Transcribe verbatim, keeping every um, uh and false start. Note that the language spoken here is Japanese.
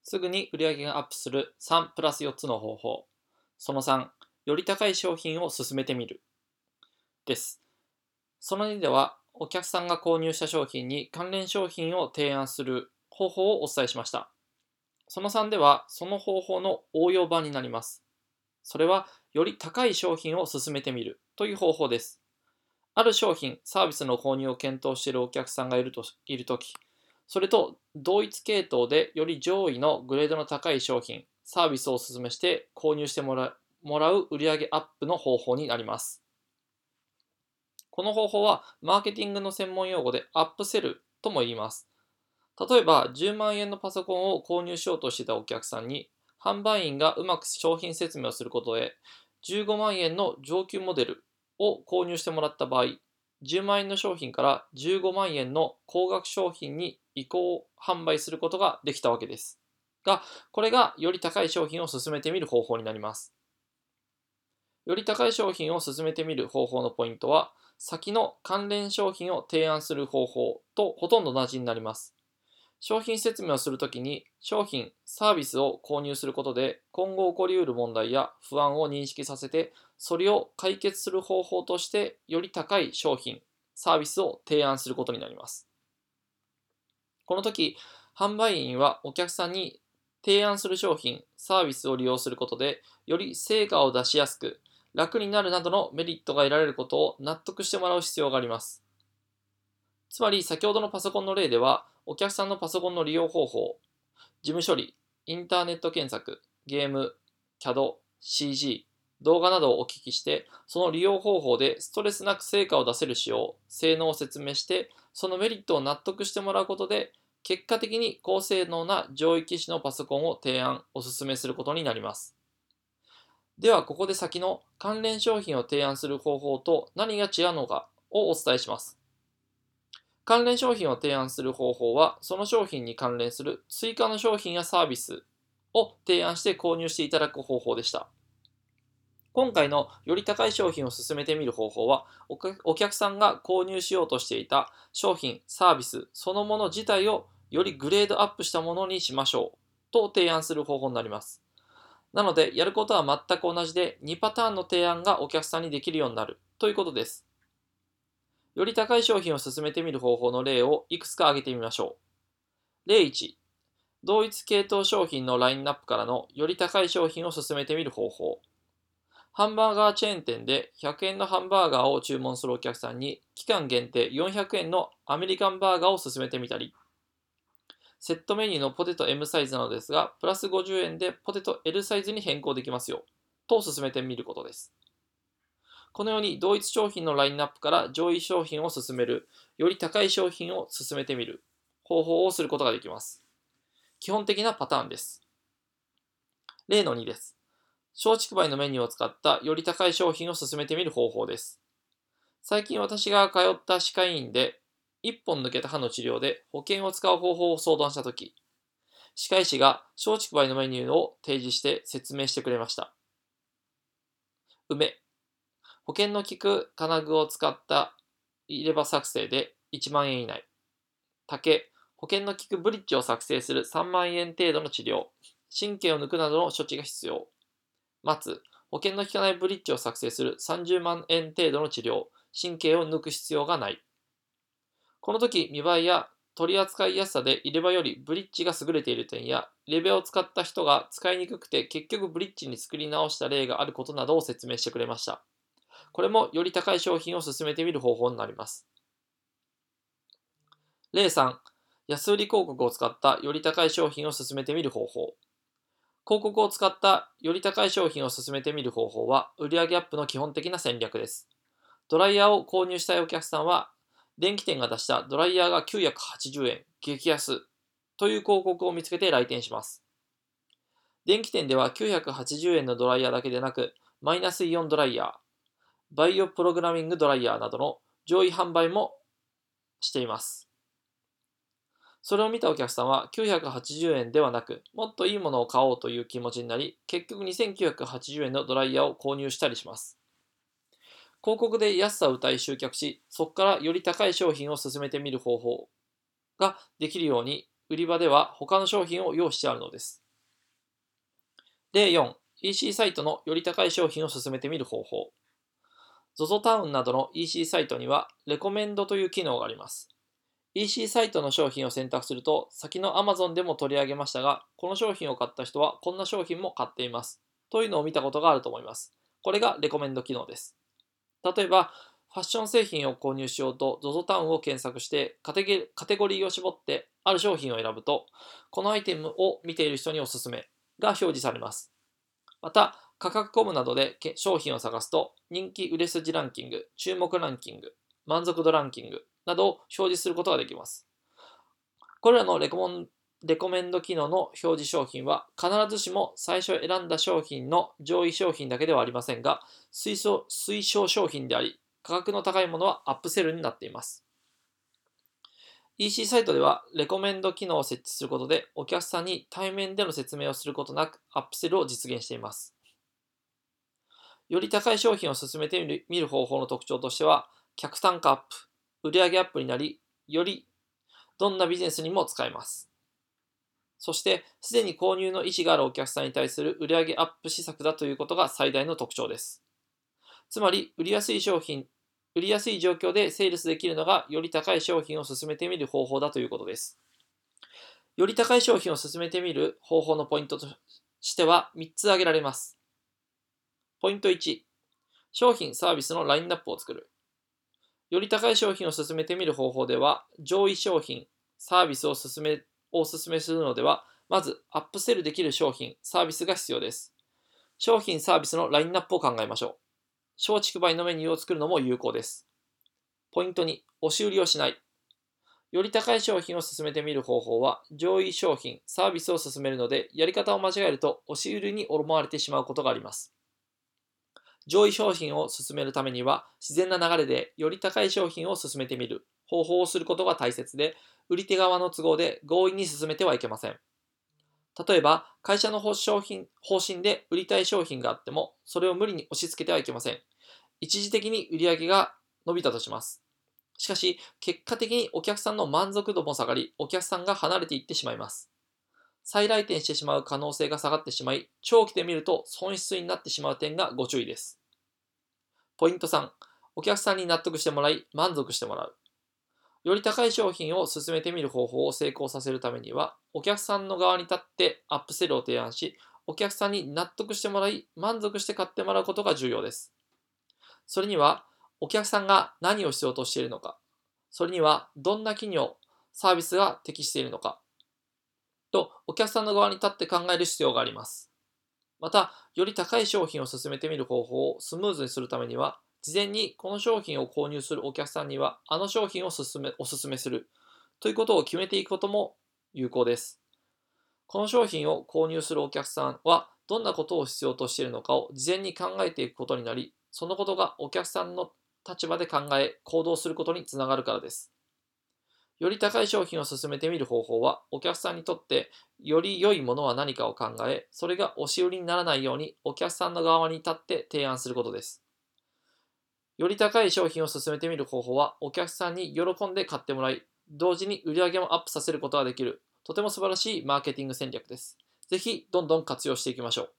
すぐに売上がアップするさんプラスよっつの方法。そのさん、より高い商品を進めてみる。です。そのにでは、お客さんが購入した商品に関連商品を提案する方法をお伝えしました。そのさんでは、その方法の応用版になります。それは、より高い商品を進めてみるという方法です。ある商品、サービスの購入を検討しているお客さんがいるといるとき、それと同一系統でより上位のグレードの高い商品、サービスをお勧めして購入してもらうもらう売上アップの方法になります。この方法はマーケティングの専門用語でアップセルとも言います。例えばじゅうまんえんのパソコンを購入しようとしていたお客さんに販売員がうまく商品説明をすることでじゅうごまんえんの上級モデルを購入してもらった場合、じゅうまんえんの商品からじゅうごまんえんの高額商品に移行販売することができたわけです。が、これがより高い商品を進めてみる方法になります。より高い商品を進めてみる方法のポイントは、先の関連商品を提案する方法とほとんど同じになります。商品説明をするときに商品、サービスを購入することで今後起こりうる問題や不安を認識させてそれを解決する方法としてより高い商品、サービスを提案することになります。この時、販売員はお客さんに提案する商品、サービスを利用することでより成果を出しやすく楽になるなどのメリットが得られることを納得してもらう必要があります。つまり先ほどのパソコンの例では、お客さんのパソコンの利用方法、事務処理、インターネット検索、ゲーム、キャド、シージー、動画などをお聞きして、その利用方法でストレスなく成果を出せる仕様、性能を説明して、そのメリットを納得してもらうことで、結果的に高性能な上位機種のパソコンを提案、お勧めすることになります。では、ここで先の関連商品を提案する方法と何が違うのかをお伝えします。関連商品を提案する方法は、その商品に関連する追加の商品やサービスを提案して購入していただく方法でした。今回のより高い商品を進めてみる方法は、お客さんが購入しようとしていた商品、サービスそのもの自体をよりグレードアップしたものにしましょうと提案する方法になります。なので、やることは全く同じで、にパターンの提案がお客さんにできるようになるということです。より高い商品を進めてみる方法の例をいくつか挙げてみましょう。例いち、同一系統商品のラインナップからのより高い商品を進めてみる方法。ハンバーガーチェーン店でひゃくえんのハンバーガーを注文するお客さんに期間限定よんひゃくえんのアメリカンバーガーを勧めてみたり、セットメニューのポテト エム サイズなのですが、プラスごじゅうえんでポテト エル サイズに変更できますよ、と勧めてみることです。このように同一商品のラインナップから上位商品を進める、より高い商品を進めてみる方法をすることができます。基本的なパターンです。例のにです。松竹梅のメニューを使ったより高い商品を進めてみる方法です。最近私が通った歯科医院でいっぽん抜けた歯の治療で保険を使う方法を相談したとき、歯科医師が松竹梅のメニューを提示して説明してくれました。梅、保険の効く金具を使った入れ歯作成でいちまんえん以内。竹、保険の効くブリッジを作成するさんまんえん程度の治療。神経を抜くなどの処置が必要。松、保険の効かないブリッジを作成するさんじゅうまんえん程度の治療。神経を抜く必要がない。この時、見栄えや取り扱いやすさで入れ歯よりブリッジが優れている点や、入れ歯を使った人が使いにくくて結局ブリッジに作り直した例があることなどを説明してくれました。これもより高い商品を進めてみる方法になります。例さん、安売り広告を使ったより高い商品を進めてみる方法。広告を使ったより高い商品を進めてみる方法は売上アップの基本的な戦略です。ドライヤーを購入したいお客さんは、電気店が出したドライヤーがきゅうひゃくはちじゅうえん、激安という広告を見つけて来店します。電気店ではきゅうひゃくはちじゅうえんのドライヤーだけでなく、マイナスイオンドライヤー、バイオプログラミングドライヤーなどの上位販売もしています。それを見たお客さんはきゅうひゃくはちじゅうえんではなく、もっといいものを買おうという気持ちになり、結局にせんきゅうひゃくはちじゅうえんのドライヤーを購入したりします。広告で安さを謳い集客し、そこからより高い商品を進めてみる方法ができるように売り場では他の商品を用意してあるのです。例よん、イーシー サイトのより高い商品を勧めてみる方法。ゾゾ タウンなどの イーシー サイトにはレコメンドという機能があります。イーシー サイトの商品を選択すると、先の Amazon でも取り上げましたが、この商品を買った人はこんな商品も買っています。というのを見たことがあると思います。これがレコメンド機能です。例えば、ファッション製品を購入しようと ゾゾ タウンを検索してカテゲカテゴリーを絞ってある商品を選ぶと、このアイテムを見ている人におすすめが表示されます。また、価格コムなどで商品を探すと、人気売れ筋ランキング、注目ランキング、満足度ランキングなどを表示することができます。これらのレコモンレコメンド機能の表示商品は必ずしも最初選んだ商品の上位商品だけではありませんが、推奨推奨商品であり、価格の高いものはアップセルになっています。イーシー サイトではレコメンド機能を設置することでお客さんに対面での説明をすることなくアップセルを実現しています。より高い商品を進めてみる見る方法の特徴としては、客単価アップ、売上アップになり、よりどんなビジネスにも使えます。そして、すでに購入の意思があるお客さんに対する売上アップ施策だということが最大の特徴です。つまり、売りやすい商品、売りやすい状況でセールスできるのがより高い商品を進めてみる方法だということです。より高い商品を進めてみる方法のポイントとしてはみっつ挙げられます。ポイントいち、商品・サービスのラインナップを作る。より高い商品を進めてみる方法では、上位商品、サービスを進めをお勧めするのでは、まずアップセルできる商品、サービスが必要です。商品・サービスのラインナップを考えましょう。松竹梅のメニューを作るのも有効です。ポイントに、押し売りをしない。より高い商品を進めてみる方法は、上位商品、サービスを進めるので、やり方を間違えると押し売りに思われてしまうことがあります。上位商品を進めるためには、自然な流れでより高い商品を進めてみる方法をすることが大切で、売り手側の都合で強引に進めてはいけません。例えば、会社の方針方針で売りたい商品があっても、それを無理に押し付けてはいけません。一時的に売り上げが伸びたとします。しかし、結果的にお客さんの満足度も下がり、お客さんが離れていってしまいます。再来店してしまう可能性が下がってしまい、長期で見ると損失になってしまう点がご注意です。ポイントさん、お客さんに納得してもらい、満足してもらう。より高い商品を進めてみる方法を成功させるためには、お客さんの側に立ってアップセルを提案し、お客さんに納得してもらい、満足して買ってもらうことが重要です。それには、お客さんが何を必要としているのか、それにはどんな企業、サービスが適しているのか、とお客さんの側に立って考える必要があります。また、より高い商品を進めてみる方法をスムーズにするためには、事前にこの商品を購入するお客さんには、あの商品を勧めお勧めするということを決めていくことも有効です。この商品を購入するお客さんは、どんなことを必要としているのかを事前に考えていくことになり、そのことがお客さんの立場で考え、行動することにつながるからです。より高い商品を進めてみる方法は、お客さんにとってより良いものは何かを考え、それが押し売りにならないようにお客さんの側に立って提案することです。より高い商品を進めてみる方法は、お客さんに喜んで買ってもらい、同時に売り上げもアップさせることができる、とても素晴らしいマーケティング戦略です。ぜひ、どんどん活用していきましょう。